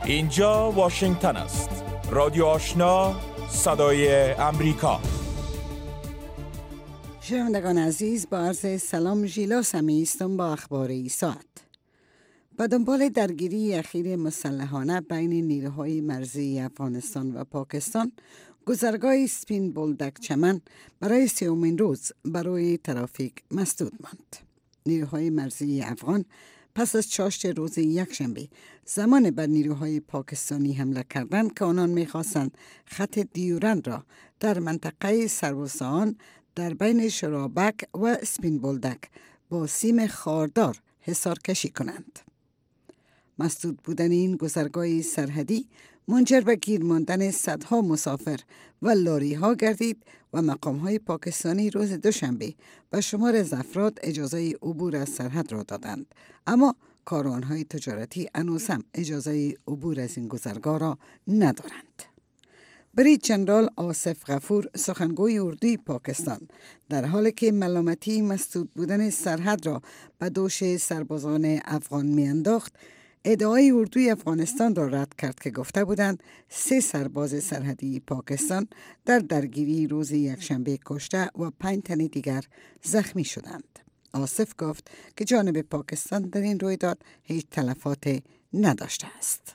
اینجا واشنگتن است. رادیو آشنا، صدای امریکا. شنوندگان عزیز، با عرض سلام، ژیلا سمی هستم با اخبار این ساعت. با دنبال درگیری اخیر مسلحانه بین نیروهای مرزی افغانستان و پاکستان، گذرگاه سپین بولدک چمن برای 30مین روز برای ترافیک مسدود ماند. نیروهای مرزی افغان پس از چاشت روز یکشنبه زمان بر نیروهای پاکستانی حمله کردند که آنان می‌خواستند خط دیورند را در منطقه سروسان در بین شرابک و سپین بولدک با سیم خاردار حصار کشی کنند. مسدود بودن این گذرگاه سرحدی منجر به گیر ماندن صدها مسافر و لاری ها گردید و مقام های پاکستانی روز دوشنبه به شمار از افراد اجازه عبور از سرحد را دادند، اما کاروان های تجارتی هنوز هم اجازه عبور از این گذرگاه را ندارند. بریج جنرال آصف غفور، سخنگوی اردوی پاکستان، در حالی که ملامتی مسدود بودن سرحد را به دوش سربازان افغان میانداخت، ادعای اردوی افغانستان را رد کرد که گفته بودند 3 سرباز سرحدی پاکستان در درگیری روز یکشنبه کشته و 5 تن دیگر زخمی شدند. آصف گفت که جانب پاکستان در این رویداد هیچ تلفات نداشته است.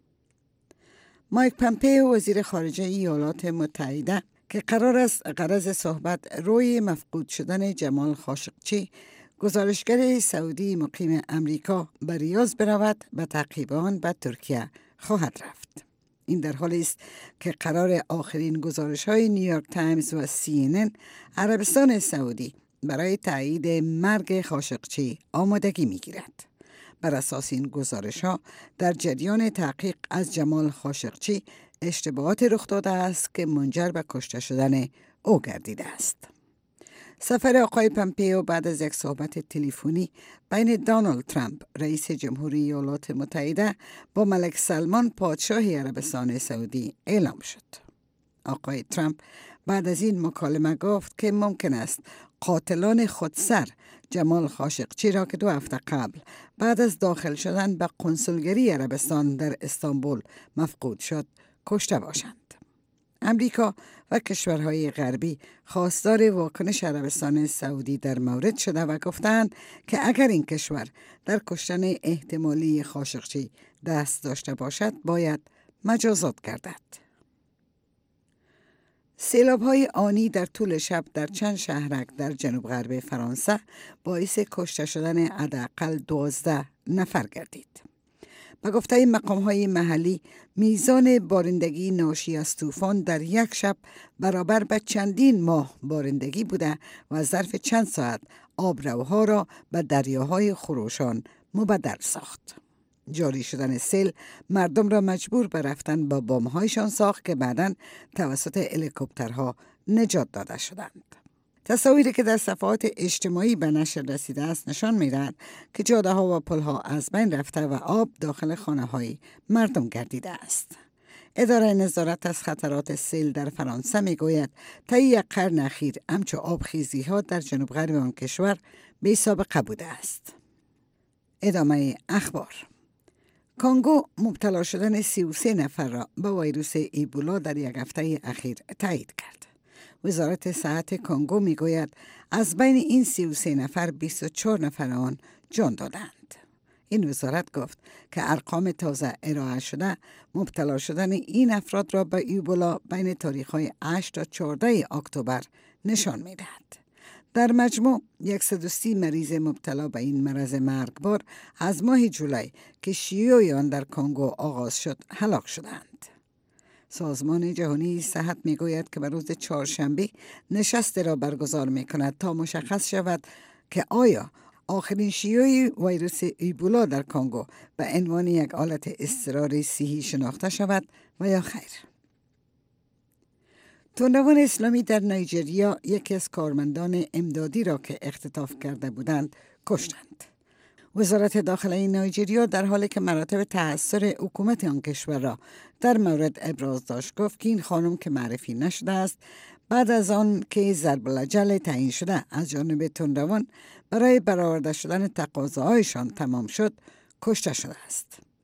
مایک پامپئو، وزیر خارجه ایالات متحده، که قرار است غرض صحبت روی مفقود شدن جمال خاشقچی، گزارشگر سعودی مقیم امریکا، به ریاض برود، به تعقیب آن به ترکیه خواهد رفت. این در حالی است که قرار آخرین گزارش‌های نیویورک تایمز و CNN عربستان سعودی برای تایید مرگ خاشقچی آمادگی می‌گیرد. بر اساس این گزارش‌ها در جریان تحقیق از جمال خاشقچی اشتباهات رخ داده است که منجر به کشته شدن او گردیده است. سفر آقای پامپئو بعد از یک صحبت تلفنی بین دونالد ترامپ، رئیس جمهوری ایالات متحده، با ملک سلمان، پادشاه عربستان سعودی اعلام شد. آقای ترامپ بعد از این مکالمه گفت که ممکن است قاتلان خودسر جمال خاشقچی را که 2 هفته قبل بعد از داخل شدن به قنصلگری عربستان در استانبول مفقود شد کشته باشند. امریکا و کشورهای غربی خواستار واکنش عربستان سعودی در مورد شده و گفتند که اگر این کشور در کشتن احتمالی خاشقچی دست داشته باشد باید مجازات گردد. سیلاب‌های آنی در طول شب در چند شهرک در جنوب غرب فرانسه باعث کشته شدن حداقل 12 نفر گردید. به گفته مقام‌های محلی، میزان بارندگی ناشی از طوفان در یک شب برابر به چندین ماه بارندگی بوده و ظرف چند ساعت آبروها را به دریاهای خروشان مبدل ساخت. جاری شدن سیل مردم را مجبور به رفتن با بام‌هایشان ساخت که بعداً توسط هلیکوپترها نجات داده شدند. تصاویری که در صفحات اجتماعی به نشر رسیده است نشان می‌دهد که جاده‌ها و پل‌ها از بین رفته و آب داخل خانه‌های مردم گردیده است. اداره نظارت از خطرات سیل در فرانسه می‌گوید طی یک قرن اخیر همچو آبخیزی‌ها در جنوب غرب آن کشور بی سابقه بوده است. ادامه اخبار. کنگو مبتلا شدن 33 نفر را به ویروس ایبولا در یک هفته اخیر تایید کرد. وزارت صحت کنگو میگوید از بین این 33 نفر 24 نفر آن جان دادند. این وزارت گفت که ارقام تازه ارائه شده مبتلا شدن این افراد را به ایبولا بین تاریخ‌های 8 تا 14 اکتبر نشان می‌دهد. در مجموع 130 مریض مبتلا به این مرض مرگبار از ماه جولای که شیوع آن در کنگو آغاز شد هلاک شدند. سازمان جهانی صحت میگوید که به روز چهارشنبه نشستی را برگزار میکند تا مشخص شود که آیا آخرین شیوع ویروس ایبولا در کنگو به عنوان یک حالت اضطراری صحی شناخته شود و یا خیر. تندروان اسلامی در نیجریه یکی از کارمندان امدادی را که اختطاف کرده بودند کشتند. وزارت داخلی نیجریه در حالی که مراتب تحصر حکومت آن کشور را در مورد ابراز داشت گفت که این خانم که معرفی نشده است بعد از آن که ضرب الاجل تعیین شده از جانب تندروان برای برآورده شدن تقاضاهایشان تمام شد کشته شده است.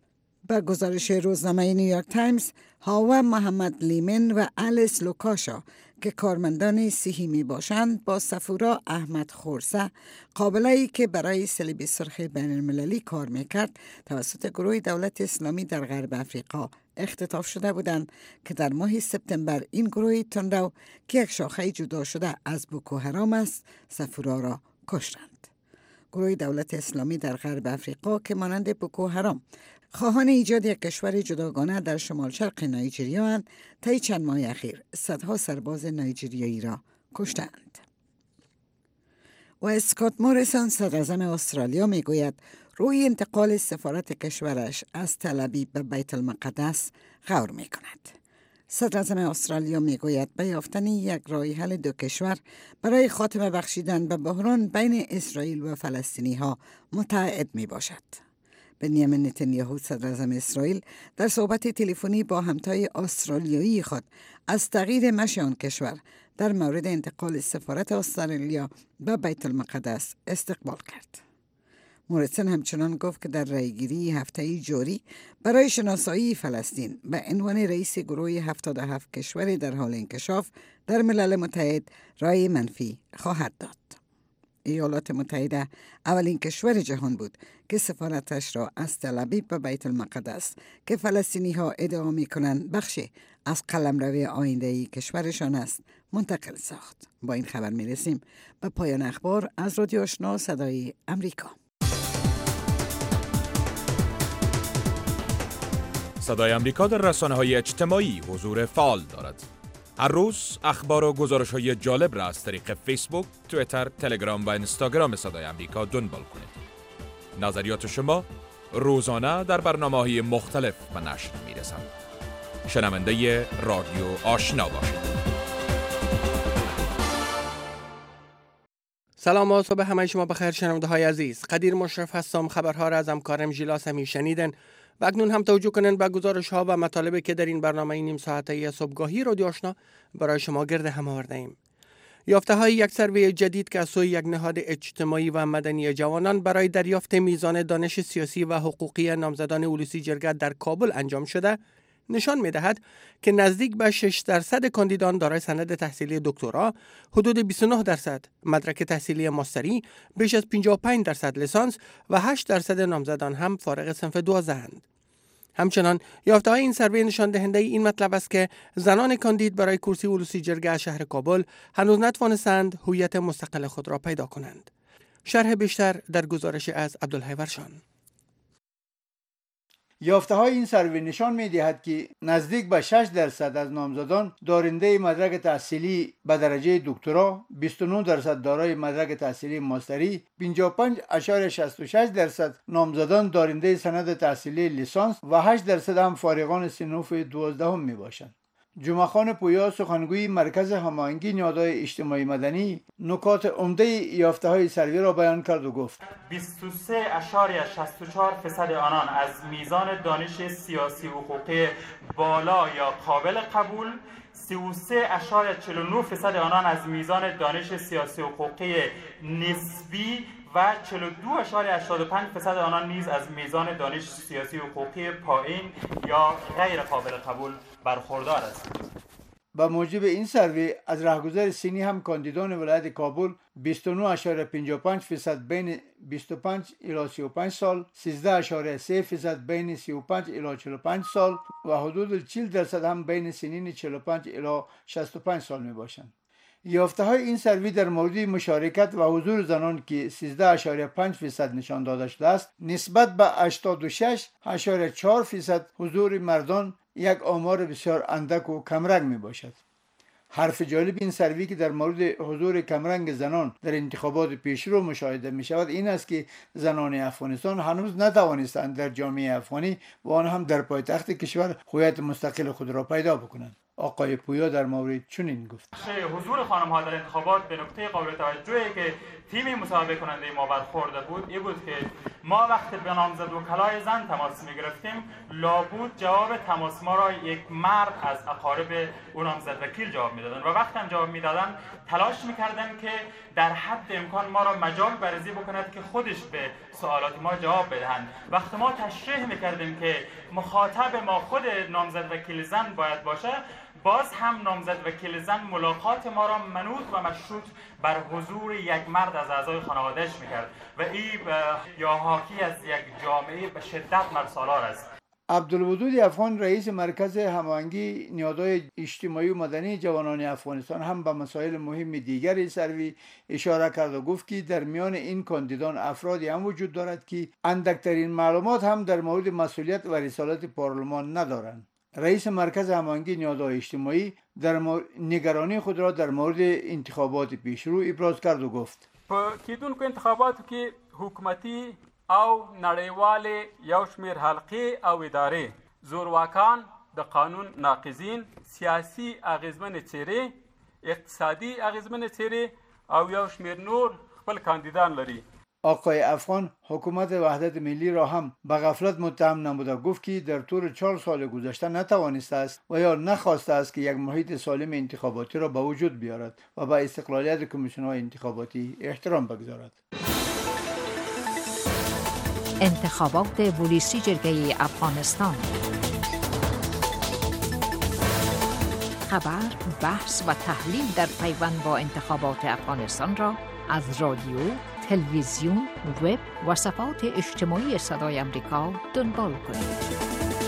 به گزارش روزنامه نیویورک تایمز، هاوا محمد لیمن و الیس لوکاشا که کارمندان صحی می باشند با صفورا احمد خورسه، قابله‌ای که برای صلیب سرخ بین المللی کار میکرد، توسط گروه دولت اسلامی در غرب افریقا اختطاف شده بودند که در ماه سپتامبر این گروه تندرو که یک شاخه جدا شده از بوکو حرام است، صفورا را کشتند. گروه دولت اسلامی در غرب افریقا که مانند بوکو حرام خواهان ایجاد یک کشور جداگانه در شمال شرق نایجریا اند، طی چند ماه اخیر صدها سرباز نایجریایی را کشتند. و اسکات موریسون صدراعظم استرالیا میگوید روی انتقال سفارت کشورش از تل‌آویو به بیت المقدس غور میکند. صدراعظم استرالیا میگوید به یافتن یک راه حل دو کشور برای خاتمه بخشیدن به بحران بین اسرائیل و فلسطینی ها متعهد می باشد. بنیامین نتانیاهو صدراعظم اسرائیل در صحبت تلفنی با همتای استرالیایی خود از تغییر مشی آن کشور در مورد انتقال سفارت استرالیا به بیت المقدس استقبال کرد. موریسون همچنان گفت که در رایگیری هفته‌ای جاری برای شناسایی فلسطین به عنوان رئیس گروه 77 کشور در حال انکشاف در ملل متحد رای منفی خواهد داد. ایالات متحده اولین کشور جهان بود که سفارتش را از تل‌آویو به بیت المقدس که فلسطینی ها ادعا می کنند بخشی از قلمرو آینده‌ای کشورشان است منتقل ساخت. با این خبر می رسیم به پایان اخبار از رادیو آشنا صدای امریکا. صدای امریکا در رسانه‌های اجتماعی حضور فعال دارد. هر روز اخبار و گزارش‌های جالب را از طریق فیسبوک، توییتر، تلگرام و اینستاگرام صدای امریکا دنبال کنید. نظریات شما روزانه در برنامه‌های مختلف به نشر می‌رسند. شنونده رادیو آشنا باشید. سلام و صبح همه شما بخیر شنونده‌های عزیز. قدیر مشرف هستم. خبرها را از همکارم ژیلا سمی شنیدن و اکنون هم توجه کنند به گزارش‌ها و مطالبی که در این برنامه نیم ساعته صبحگاهی رادیو آشنا برای شما گرد هم آورده‌ایم. یافته‌های یک سروی جدید که از سوی یک نهاد اجتماعی و مدنی جوانان برای دریافت میزان دانش سیاسی و حقوقی نامزدان اولوسی جرگه در کابل انجام شده نشان می‌دهد که نزدیک به 6% کاندیدان دارای سند تحصیلی دکترا، حدود 29% مدرک تحصیلی ماستری، بیش از 55% لیسانس و 8% نامزدان هم فارغ صنف 12 اند. همچنان یافته‌های این سروی نشان دهنده این مطلب است که زنان کاندید برای کرسی اولوسی جرگه شهر کابل هنوز نتوانستند هویت مستقل خود را پیدا کنند. شرح بیشتر در گزارش از عبدالحی ورشان. یافته‌های این سروی نشان می‌دهد که نزدیک به 6% از نامزدان دارنده مدرک تحصیلی به درجه دکترا، 29% دارای مدرک تحصیلی ماستری، 55.66% نامزدان دارنده سند تحصیلی لیسانس و 8% هم فارغان صنف 12 میباشند. جمعه خان پویا سخنگوی مرکز هماهنگی نهادهای اجتماعی مدنی نکات عمده یافته‌های سروی را بیان کرد و گفت 23.64% آنان از میزان دانش سیاسی و حقوقی بالا یا قابل قبول، 33.49% آنان از میزان دانش سیاسی و حقوقی نسبی و 42.85% آنان نیز از میزان دانش سیاسی و حقوقی پایین یا غیر قابل قبول برخوردار است. با موجب این سروی از رهگذر سنی هم کاندیدان ولایت کابل 29.55% بین 25 الی 35 سال، 13.3% بین 35 الی 45 سال و حدود 40% هم بین سنین 45 الی 65 سال می باشند. یافته‌های این سروی در مورد مشارکت و حضور زنان که 13.5% نشان داده شده است نسبت به 86.4% حضور مردان یک آمار بسیار اندک و کمرنگ می باشد. حرف جالب این سروی که در مورد حضور کمرنگ زنان در انتخابات پیشرو مشاهده می شود این است که زنان افغانستان هنوز نتوانستند در جامعه افغانی و آن هم در پایتخت کشور هویت مستقل خود را پیدا بکنند. آقای پویا در مورد چنین گفت: حضور خانم ها در انتخابات به نکته قابل توجهی که تیم مصاحبه کننده ما برخورده بود این بود که ما وقتی به نامزد وکلای زن تماس می گرفتیم لابد جواب تماس ما را یک مرد از اقارب اون نامزد وکیل جواب میدادن و وقتی هم جواب میدادن تلاش میکردن که در حد امکان ما را مجال بررسی بکند که خودش به سوالات ما جواب بدهند. وقتی ما تشریح میکردیم که مخاطب ما خود نامزد وکیل زن باید باشه، باز هم نامزد وکیل زن ملاقات ما را منوط و مشروط بر حضور یک مرد از اعضای خانوادهش میکرد و این یا حاکی از یک جامعه به شدت مرسالار است. عبدالودود افغان رئیس مرکز هماهنگی نیازهای اجتماعی و مدنی جوانان افغانستان هم به مسائل مهم دیگری سروی اشاره کرد و گفت که در میان این کاندیدان افرادی هم وجود دارد که اندکترین معلومات هم در مورد مسئولیت و رسالت پارلمان ندارند. رئیس مرکز هماهنگی نیازهای اجتماعی در نگرانی خود را در مورد انتخابات پیشرو ابراز کرد و گفت: کیدونکو انتخاباتو کې حکومتي او نړیوالې یو شمېر حلقې او ادارې زورواکان د قانون ناقضین سیاسي اغیزمنې څیرې اقتصادي اغیزمنې څیرې او یو شمېر نور خپل کاندیدان لري. آقای افغان حکومت وحدت ملی را هم به غفلت متهم نموده گفت که در طول 4 سال گذشته نتوانسته است و یا نخواسته است که یک محیط سالم انتخاباتی را به وجود بیارد و به استقلالیت کمیسیون‌های انتخاباتی احترام بگذارد. انتخابات بولیسی جرگه افغانستان. خبر، بحث و تحلیل در پیوند با انتخابات افغانستان را از رادیو، تلویزیون، وب و صفحات اجتماعی صدای امریکا دنبال کنید.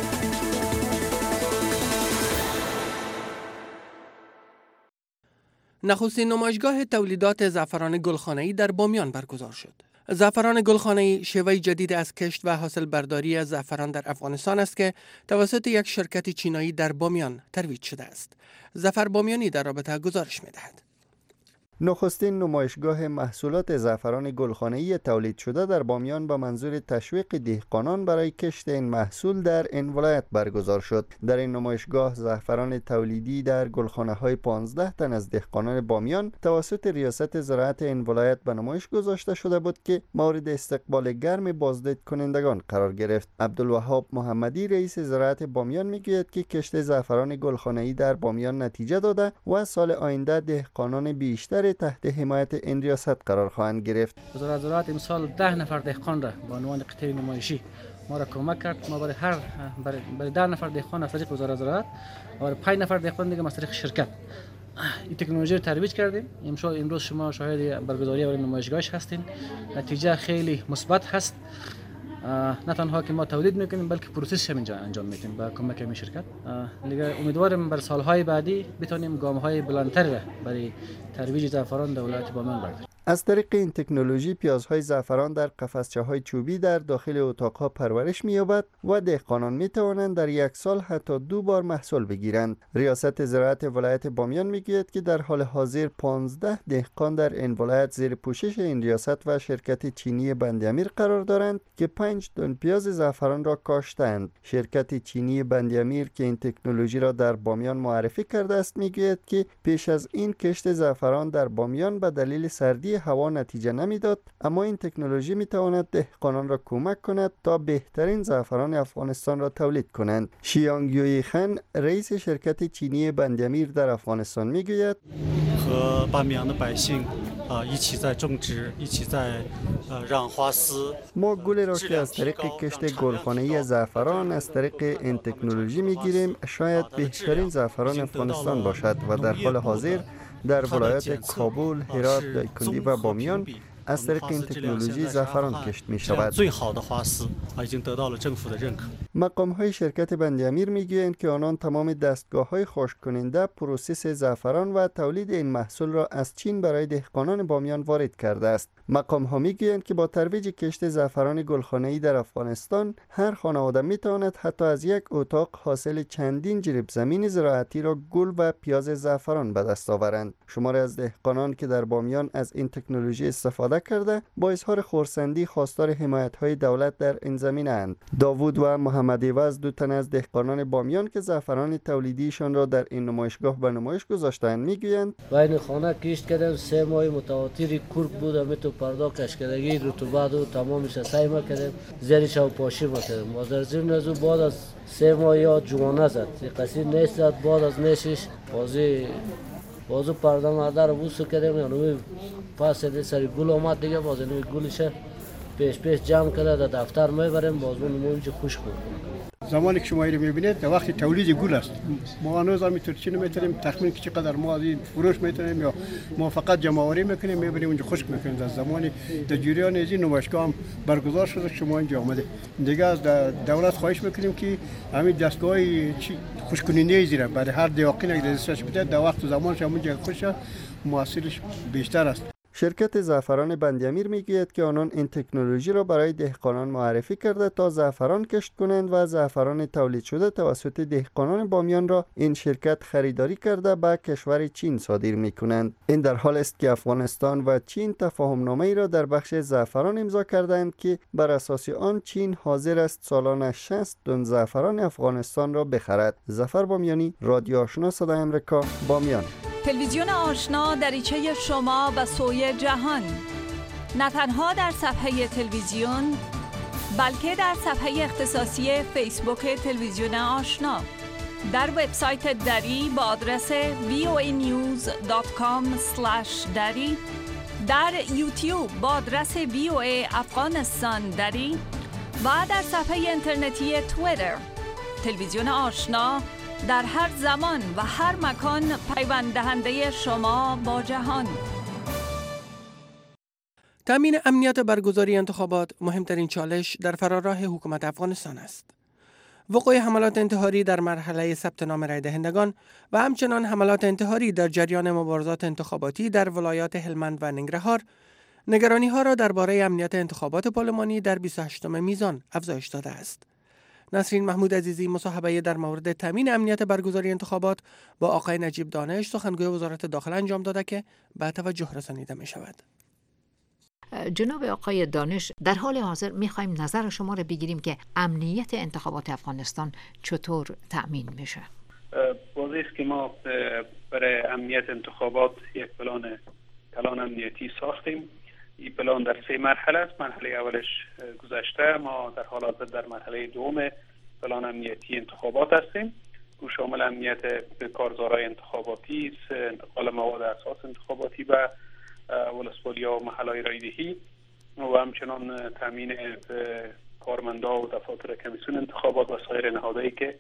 نخستین نمایشگاه تولیدات زعفران گلخانه‌ای در بامیان برگزار شد. زعفران گلخانه‌ای شیوه جدید از کشت و حاصل برداری از زعفران در افغانستان است که توسط یک شرکت چینایی در بامیان ترویج شده است. ظفر بامیانی در رابطه گزارش می‌دهد. نخستین نمایشگاه محصولات زعفران گلخانه‌ای تولید شده در بامیان با منظور تشویق دهقانان برای کشت این محصول در این ولایت برگزار شد. در این نمایشگاه زعفران تولیدی در گلخانه‌های 15 تن از دهقانان بامیان توسط ریاست زراعت این ولایت به نمایش گذاشته شده بود که مورد استقبال گرم بازدید کنندگان قرار گرفت. عبدالوهاب محمدی رئیس زراعت بامیان میگوید که کشت زعفران گلخانه‌ای در بامیان نتیجه داده و سال آینده دهقانان بیشتر تحت حمایت این ریاست قرار خواهند گرفت. وزارت زراعت امسال 10 نفر دهقان را به عنوان قطعه نمایشی ما را کمک کرد. ما برای 10 نفر دهقان از طریق وزارت زراعت و برای 5 نفر دهقان دیگه از طریق شرکت این تکنولوژی رو ترویج کردیم. امروز شما شاهد برگزاری اولین نمایشگاهش هستین. نتیجه خیلی مثبت هست. نه تنها که ما تولید میکنیم بلکه پروسس هم اینجا انجام میدیم با کمک این شرکت. دیگه امیدوارم بر سالهای بعدی بتونیم گام‌های بلندتر برای ترویج زعفران در ولایت بامیان برداریم. از طریق این تکنولوژی پیازهای زعفران در قفسچه‌های چوبی در داخل اتاقها پرورش می‌یابد و دهقانان می‌توانند در یک سال حتی 2 بار محصول بگیرند. ریاست زراعت ولایت بامیان می‌گوید که در حال حاضر 15 دهقان در این ولایت زیر پوشش این ریاست و شرکت چینی بندیامیر قرار دارند که 5 تن پیاز زعفران را کاشتند. شرکت چینی بندیامیر که این تکنولوژی را در بامیان معرفی کرده است می‌گوید که پیش از این کشت زعفران در بامیان به دلیل سردی هوا نتیجه نمیداد، اما این تکنولوژی میتواند دهقانان را کمک کند تا بهترین زعفران افغانستان را تولید کنند. شیانگ یوی خان رئیس شرکت چینی بندیامیر در افغانستان میگوید ما گل را که از طریق کشت گلخانه‌ای زعفران از طریق این تکنولوژی میگیریم شاید بهترین زعفران افغانستان باشد و در حال حاضر در ولایات کابل، هرات، دایکندی و بامیان از طریق این تکنولوژی زعفران کشت می شود. مقام های شرکت بندیامیر می گویند که آنان تمام دستگاه های خشک کننده پروسس زعفران و تولید این محصول را از چین برای دهقانان بامیان وارد کرده است. مقام ها میگویند که با ترویج کشت زعفران گلخانه‌ای در افغانستان هر خانواده میتواند حتی از یک اتاق حاصل چندین جریب زمین زراعتی را گل و پیاز زعفران به دست آورند. شماری از دهقانان که در بامیان از این تکنولوژی استفاده کرده با اظهار خرسندی خواستار حمایت‌های دولت در این زمینه‌اند. داوود و محمد ایوز، دو تن از دهقانان بامیان که زعفران تولیدیشان را در این نمایشگاه به نمایش گذاشتند میگویند بین خانه کشت کردم 3 ماه متواتر کرک بود تو پردا کشکدگی رطوبت و تمامش سعی کردم زیرش او پاشی کردم و در ضمن از بعد از 3 ماه یا جوانه زد قصیر نیست زد بعد از نشش بازو پرده مرده رو بوسو کردم یعنی پس سری گل آمد دیگه باز نوی گلش پیش جمع کرده در دفتر میبریم باز اون خوش بود. زمانی که شما اینو میبینید در وقت تولید گل است. ما هنوز هم چی نمیتونیم تخمین که چقدر ما از این فروش میتونیم یا ما فقط جمع آوری میکنیم میبریم اونجا خشک میکنیم. در زمانی در جریان از این نمایشگاه هم برگزار شده شما اینجا آمده. دیگه از دولت خواهش میکنیم که همین دستگاه خشک‌کننده زیرا بعد هر دیاقین اگه دستش بده در وقت زمانش همونجا خشک موثرش بیشتر است. شرکت زعفران بندیمیر میگوید که آنان این تکنولوژی را برای دهقانان معرفی کرده تا زعفران کشت کنند و زعفران تولید شده توسط دهقانان بامیان را این شرکت خریداری کرده به کشور چین صادر میکنند. این در حال است که افغانستان و چین تفاهم‌نامه‌ای را در بخش زعفران امضا کردند که بر اساس آن چین حاضر است سالانه 60 تن زعفران افغانستان را بخرد. ظفر بامیانی، رادیو آشنا صدای آمریکا، بامیان. تلویزیون آشنا دریچه شما به سوی جهان، نه تنها در صفحه تلویزیون بلکه در صفحه اختصاصی فیسبوک تلویزیون آشنا، در وبسایت دری با آدرس voanews.com/dari، در یوتیوب با آدرس VOA افغانستان دری و در صفحه اینترنتی توییتر. تلویزیون آشنا در هر زمان و هر مکان پیوند دهنده شما با جهان. تامین امنیت برگزاری انتخابات مهمترین چالش در فراراه حکومت افغانستان است. وقوع حملات انتحاری در مرحله ثبت نام رای دهندگان و همچنان حملات انتحاری در جریان مبارزات انتخاباتی در ولایات هلمند و ننگرهار نگرانی ها را درباره امنیت انتخابات پارلمانی در 28 میزان افزایش داده است. نسرین محمود عزیزی مصاحبه در مورد تامین امنیت برگزاری انتخابات با آقای نجیب دانش سخنگوی وزارت داخله انجام داده که به توجه رسانیده می شود. جناب آقای دانش، در حال حاضر می‌خوایم نظر شما را بگیریم که امنیت انتخابات افغانستان چطور تأمین میشه؟ واضح است که ما برای امنیت انتخابات یک پلان امنیتی ساختیم. این پلان در 3 مرحله است. مرحله اولش گذشته، ما در حال حاضر در مرحله دوم پلان امنیتی انتخابات هستیم که شامل امنیت کارزارهای انتخاباتی، انتقال مواد اساس انتخاباتی و ولسوالی‌ها و محل‌های رایدهی و همچنان تامین کارمندا و دفاتر کمیسیون انتخابات و سایر نهادهایی که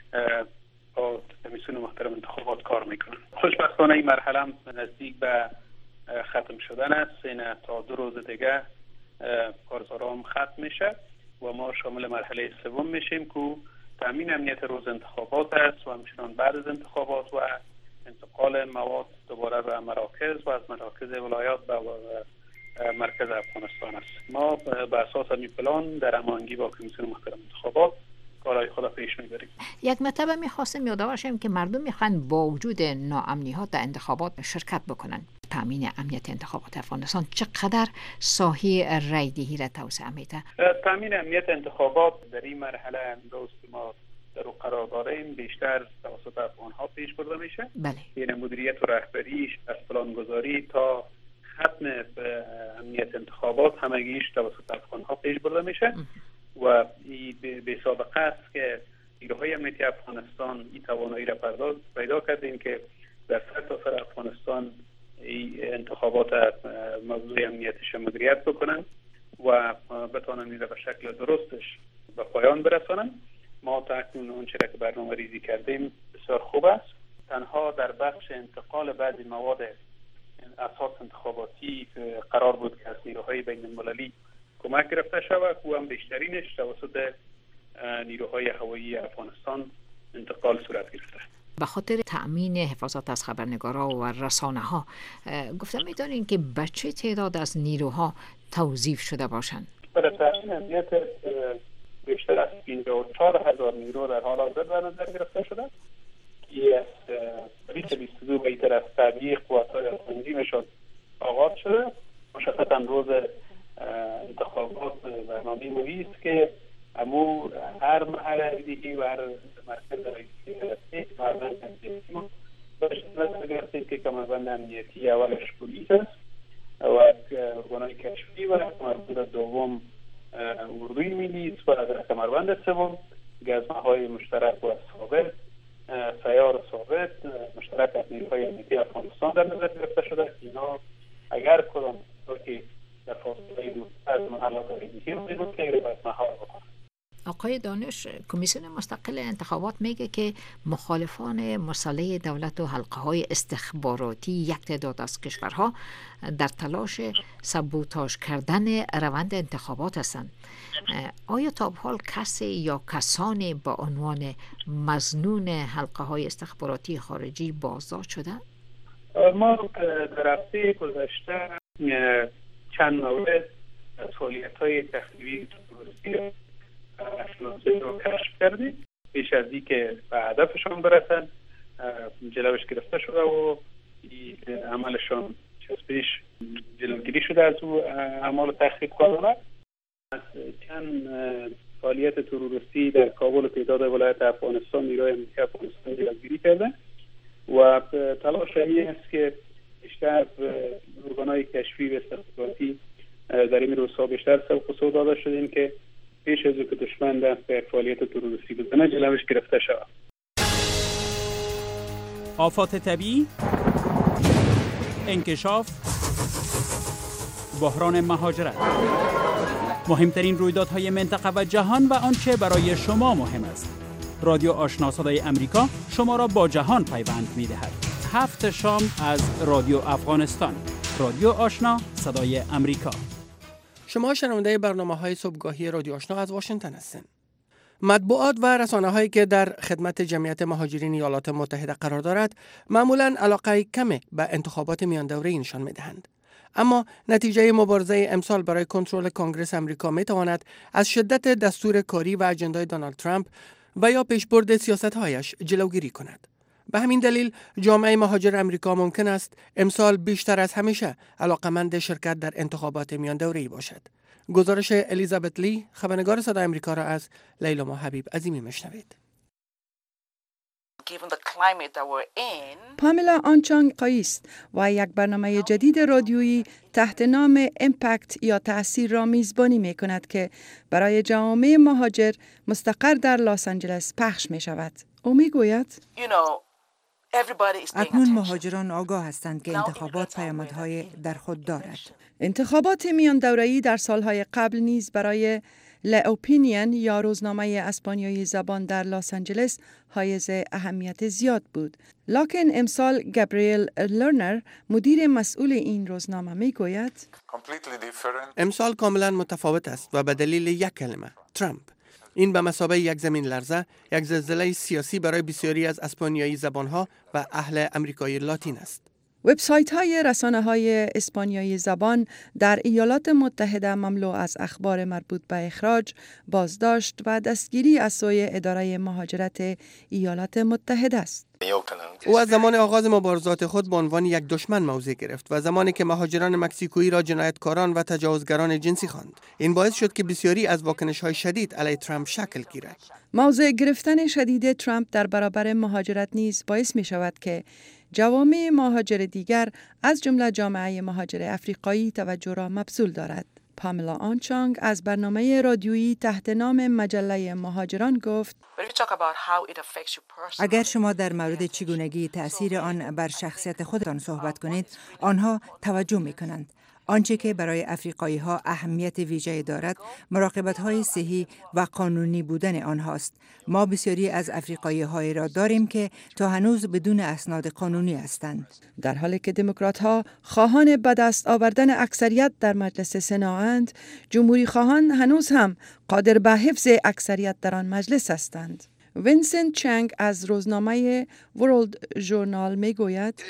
با کمیسیون محترم انتخابات کار میکنن. خوشبختانه این مرحله هم نزدیک به ختم شدن است. این تا 2 روز دیگه کارزارها هم ختم میشه و ما شامل مرحله سوم میشیم که تامین امنیت روز انتخابات است و همچنان بعد از انتخابات و انتقال مواد دوباره به مراکز و از مراکز ولایات به مرکز افغانستان است. ما به اساس این پلان در هماهنگی با کمیسیون محترم انتخابات کارهای خود پیش میبریم. یک مطلب میخواستم یادآور که مردم میخوان با وجود ناامنی‌ها در انتخابات شرکت بکنن. تامین امنیت انتخابات افغانستان چقدر ساحه رایدهی را توسعه میده؟ تامین امنیت انتخابات در این مرحله امروز ما در قرار داریم بیشتر توسط افغان‌ها پیش برده میشه. بله. یعنی مدیریت و رهبریش از پلانگذاری تا ختم امنیت انتخابات همگیش توسط افغان‌ها پیش برده میشه و به سابقه است که نیروهای امنیتی افغانستان این توانایی را پیدا کردیم که در سرتاسر افغانستان انتخابات موضوع امنیتش مدیریت بکنن و بتوانن این را به شکل درستش به پایان برسانن. ما تا اکنون اونچه را که برنامه ریزی کردیم بسیار خوب است. تنها در بخش انتقال بعضی مواد اساس انتخاباتی قرار بود که از نیروهای بین المللی کمک گرفته شود و هم بیشترینش توسط نیروهای هوایی افغانستان انتقال صورت گرفته. به خاطر تأمین حفاظت از خبرنگارا و رسانه ها گفتم می‌دونین که به چه تعداد از نیروها توظیف شده باشند؟ برای تأمین امنیت بیشتر از 54,000 نیرو در حال حاضر در نظر گرفته شده که از 2022 به طرف تبییع قوت‌های تنظیمشون آغاز شده. مشخصاً روز انتخابات برنامه مویی است که امو هر محل دیگی و هر مرکز رئیسی مردم امنیتی باید گرفتید که کمربند امنیتی اولش پلیس است و ارگانهای کشفی و کمربند دوم اردوی ملی است و از کمربند سوم گزمه‌های مشترک و ثابت سیار ثابت مشترک از نیروهای امنیتی افغانستان در نظر گرفته شده. اینا اگر کدام که در فاصله دور از محلات امنیتی رو می‌رود که باید مهار بکنه. آقای دانش، کمیسیون مستقل انتخابات میگه که مخالفان مسلح دولت و حلقه‌های استخباراتی یک تعداد از کشورها در تلاش سابوتاژ کردن روند انتخابات هستند. آیا تا به حال کسی یا کسانی با عنوان مظنون حلقه‌های استخباراتی خارجی بازداشت شدند؟ ما در هفته گذشته چند مورد از فعالیت‌های تخریبی تروریستی رو کشف کردیم. پیش از این که به هدفشان برسن جلوش گرفته شده و عملشان چسبیش جلوگیری شده از او اعمال تخریب کارانه. از چند فعالیت تروریستی در کابل و تعداد ولایت افغانستان نیروی امنیتی افغانستان جلوگیری کرده و تلاش این است که بیشتر ارگان‌های کشفی و استخباراتی در این روزها بیشتر سوق و سود داده شدیم که پیش از که دشمن دست به فعالیت تروریستی بزنه جلوش گرفته شود. آفات طبیعی، انکشاف، بحران مهاجرت، مهمترین رویدادهای منطقه و جهان و آنچه برای شما مهم است. رادیو آشنا صدای امریکا شما را با جهان پیوند می‌دهد. 7 شام از رادیو افغانستان. رادیو آشنا صدای امریکا. شما شنونده برنامه‌های صبحگاهی رادیو آشنا از واشنگتن هستید. مطبوعات و رسانه‌هایی که در خدمت جمعیت مهاجرین ایالات متحده قرار دارد، معمولاً علاقه کمی به انتخابات میان دوره‌ای نشان می‌دهند. اما نتیجه مبارزه امسال برای کنترل کنگره امریکا می‌تواند از شدت دستور کاری و اجندای دونالد ترامپ و یا پیشبرد سیاست‌هایش جلوگیری کند. به همین دلیل جامعه مهاجر امریکا ممکن است امسال بیشتر از همیشه علاقمند شرکت در انتخابات میان دوره‌ای باشد. گزارش الیزابت لی، خبرنگار صدای امریکا را از لیلا حبیب عظیمی میشنوید. پاملا آنچانگ قایست و یک برنامه جدید رادیویی تحت نام امپکت یا تأثیر را میزبانی می کند که برای جوامع مهاجر مستقر در لس آنجلس پخش می شود. او می گوید اکنون مهاجران آگاه هستند که انتخابات پیامدهای در خود دارد. انتخابات میان دوره‌ای در سالهای قبل نیز برای لاوپینین یا روزنامه اسپانیایی زبان در لس آنجلس حائز اهمیت زیاد بود. لکن امسال گابریل لرنر، مدیر مسئول این روزنامه، میگوید امسال کاملا متفاوت است و به دلیل یک کلمه، ترامپ. این به مثابه یک زمین لرزه، یک زلزله سیاسی برای بسیاری از اسپانیایی زبانها و اهل امریکای لاتین است. وبسایت‌های رسانه‌های اسپانیایی زبان در ایالات متحده مملو از اخبار مربوط به اخراج، بازداشت و دستگیری از سوی اداره مهاجرت ایالات متحده است. او از زمان آغاز مبارزات خود به عنوان یک دشمن موضع گرفت و زمانی که مهاجران مکزیکویی را جنایتکاران و تجاوزگران جنسی خواند. این باعث شد که بسیاری از واکنش‌های شدید علیه ترامپ شکل گیرد. موضع گرفتن شدید ترامپ در برابر مهاجرت نیز باعث می شود که جوامع مهاجر دیگر از جمله جامعه مهاجر افریقایی توجه را مبذول دارد. پاملا آنچانگ از برنامه رادیویی تحت نام مجله مهاجران گفت: اگر شما در مورد چگونگی تأثیر آن بر شخصیت خودتان صحبت کنید، آنها توجه می کنند. آنچه که برای افریقایی ها اهمیت ویژه‌ای دارد، مراقبت های صحی و قانونی بودن آنهاست. ما بسیاری از افریقایی های را داریم که تا هنوز بدون اسناد قانونی هستند. در حالی که دموکرات ها خواهان به دست آوردن اکثریت در مجلس سنااند، جمهوری خواهان هنوز هم قادر به حفظ اکثریت در آن مجلس هستند. وینسنت چنگ از روزنامه ورلد ژورنال می گوید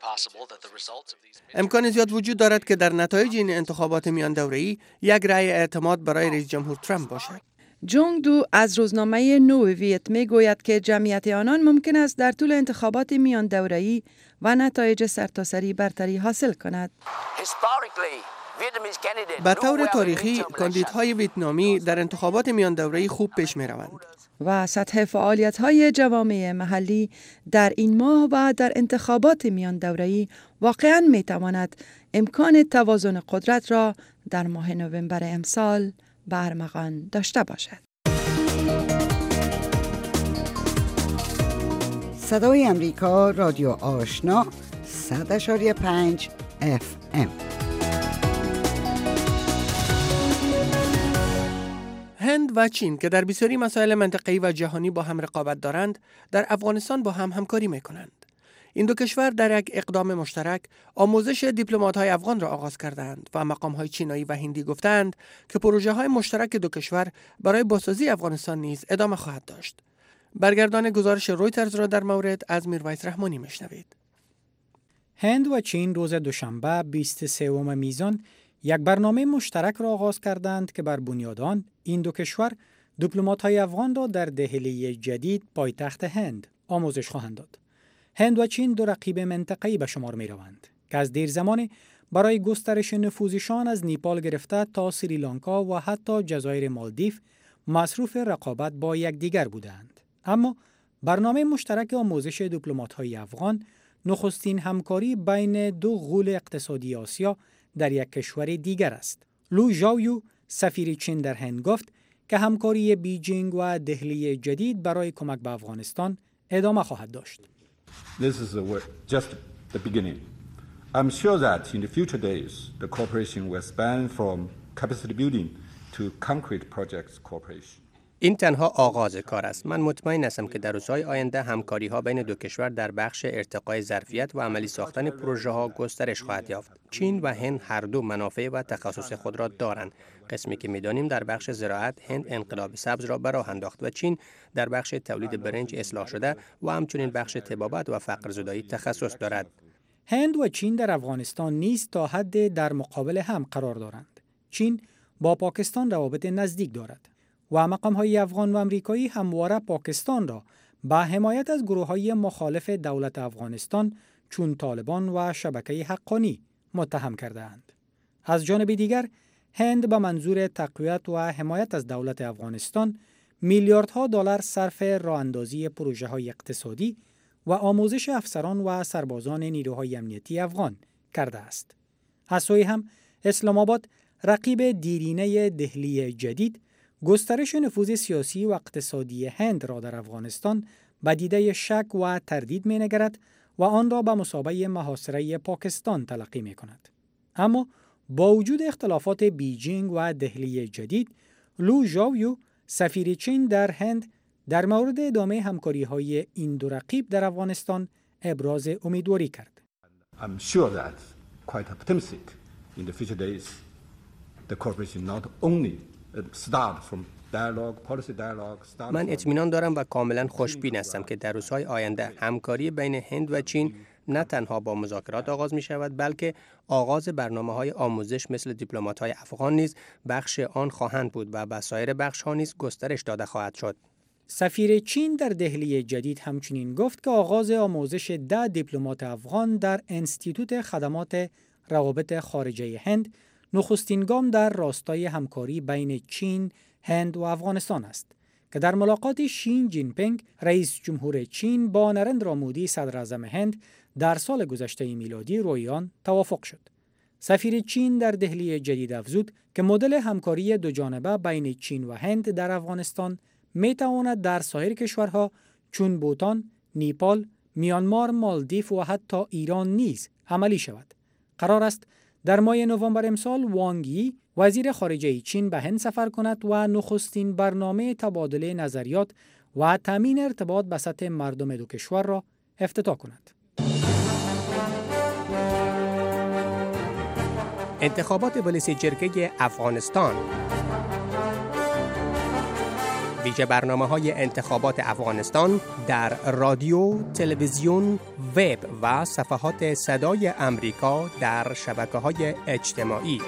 امکان زیاد وجود دارد که در نتایج این انتخابات میان دوره‌ای یک رأی اعتماد برای رئیس جمهور ترامپ باشد. جونگ دو از روزنامه نو ویت می گوید که جمعیت آنان ممکن است در طول انتخابات میان دوره‌ای و نتایج سرتاسری برتری حاصل کند. به طور تاریخی کاندیدهای ویتنامی در انتخابات میان دوره‌ای خوب پیش می روند. و سطح فعالیت‌های جوامع محلی در این ماه و در انتخابات میان دوره‌ای واقعاً می‌تواند امکان توازن قدرت را در ماه نوامبر امسال به ارمغان داشته باشد. صدای امریکا رادیو آشنا 100.5 FM. هند و چین که در بسیاری مسائل منطقه‌ای و جهانی با هم رقابت دارند، در افغانستان با هم همکاری می‌کنند. این دو کشور در یک اقدام مشترک آموزش دیپلمات‌های افغان را آغاز کردند و مقام‌های چینایی و هندی گفتند که پروژه‌های مشترک دو کشور برای بازسازی افغانستان نیز ادامه خواهد داشت. برگردان گزارش رویترز را در مورد از میرویس رحمانی میشنوید. هند و چین روز دوشنبه 23 میزان یک برنامه مشترک را آغاز کردند که بر بنیاد آن این دو کشور دیپلمات‌های افغان را در دهلی جدید پایتخت هند آموزش خواهند داد. هند و چین دو رقیب منطقه‌ای به شمار می‌روند که از دیر زمان برای گسترش نفوذشان از نیپال گرفته تا سریلانکا و حتی جزایر مالدیو مصروف رقابت با یکدیگر بودند. اما برنامه مشترک آموزش دیپلمات‌های افغان نخستین همکاری بین دو غول اقتصادی آسیا در یک کشور دیگر است. لو ژاویو سفیر چین در هند گفت که همکاری بیجینگ و دهلی جدید برای کمک به افغانستان ادامه خواهد داشت. This is just the beginning. I'm sure that in the future days the cooperation will span from capacity building to concrete projects cooperation. این تنها آغاز کار است. من مطمئن هستم که در روزهای آینده همکاری‌ها بین دو کشور در بخش ارتقای ظرفیت و عملی ساختن پروژه‌ها گسترش خواهد یافت. چین و هند هر دو منافع و تخصص خود را دارند. قسمی که می‌دانیم در بخش زراعت هند انقلاب سبز را به راه انداخت و چین در بخش تولید برنج اصلاح شده و همچنین بخش طبابت و فقرزدایی تخصص دارد. هند و چین در افغانستان نیز تا حد در مقابل هم قرار دارند. چین با پاکستان روابط نزدیک دارد و مقام‌های افغان و آمریکایی همواره پاکستان را به حمایت از گروه‌های مخالف دولت افغانستان چون طالبان و شبکه حقانی متهم کرده‌اند. از جانب دیگر هند به منظور تقویت و حمایت از دولت افغانستان میلیاردها دلار صرف راه‌اندازی پروژه‌های اقتصادی و آموزش افسران و سربازان نیروهای امنیتی افغان کرده است. از سوی هم اسلام آباد رقیب دیرینه دهلی جدید گسترش نفوذ سیاسی و اقتصادی هند را در افغانستان به دیده شک و تردید می‌نگرد و آن را به مثابه محاصره پاکستان تلقی می‌کند. اما با وجود اختلافات بیجینگ و دهلی جدید، لو ژاویو سفیر چین در هند در مورد ادامه همکاری‌های این دو رقیب در افغانستان ابراز امیدواری کرد. I'm sure that quite optimistic in the future days the cooperation not only start from من اطمینان دارم و کاملا خوشبین هستم که در روزهای آینده همکاری بین هند و چین نه تنها با مذاکرات آغاز می شود بلکه آغاز برنامه‌های آموزش مثل دیپلمات‌های افغان نیز بخش آن خواهند بود و به سایر بخش‌ها نیز گسترش داده خواهد شد. سفیر چین در دهلی جدید همچنین گفت که آغاز آموزش 10 دیپلمات افغان در انستیتوت خدمات روابط خارجه هند نخستین گام در راستای همکاری بین چین، هند و افغانستان است که در ملاقات شین جین پینگ رئیس جمهور چین با نرندرا مودی صدر اعظم هند در سال گذشته میلادی روی آن توافق شد. سفیر چین در دهلی جدید افزود که مدل همکاری دو جانبه بین چین و هند در افغانستان می تواند در سایر کشورها چون بوتان، نیپال، میانمار، مالدیو و حتی ایران نیز عملی شود. قرار است در ماه نوامبر امسال وانگ یی وزیر خارجه چین به هند سفر کند و نخستین برنامه تبادل نظریات و تامین ارتباط به سطح مردم دو کشور را افتتاح کند. انتخابات ولایت جرگه افغانستان. ویژه برنامه‌های انتخابات افغانستان در رادیو، تلویزیون، وب و صفحات صدای امریکا در شبکه‌های اجتماعی.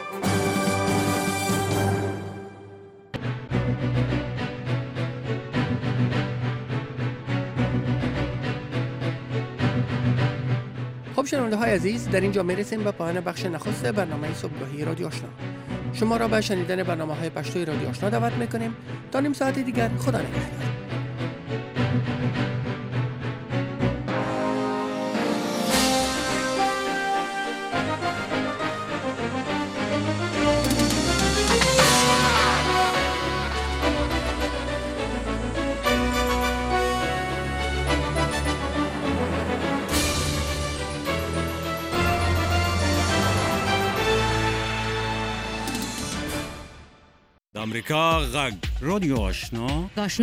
خب شنونده های عزیز، در اینجا میرسیم به پایان بخش نخست برنامه صبحگاهی رادیو آشنا. شما را به شنیدن برنامه های پشتوی رادیو آشنا دعوت میکنیم. تا نیم ساعت دیگر خدا نگهدار. امریکا غږ رادیو آشنا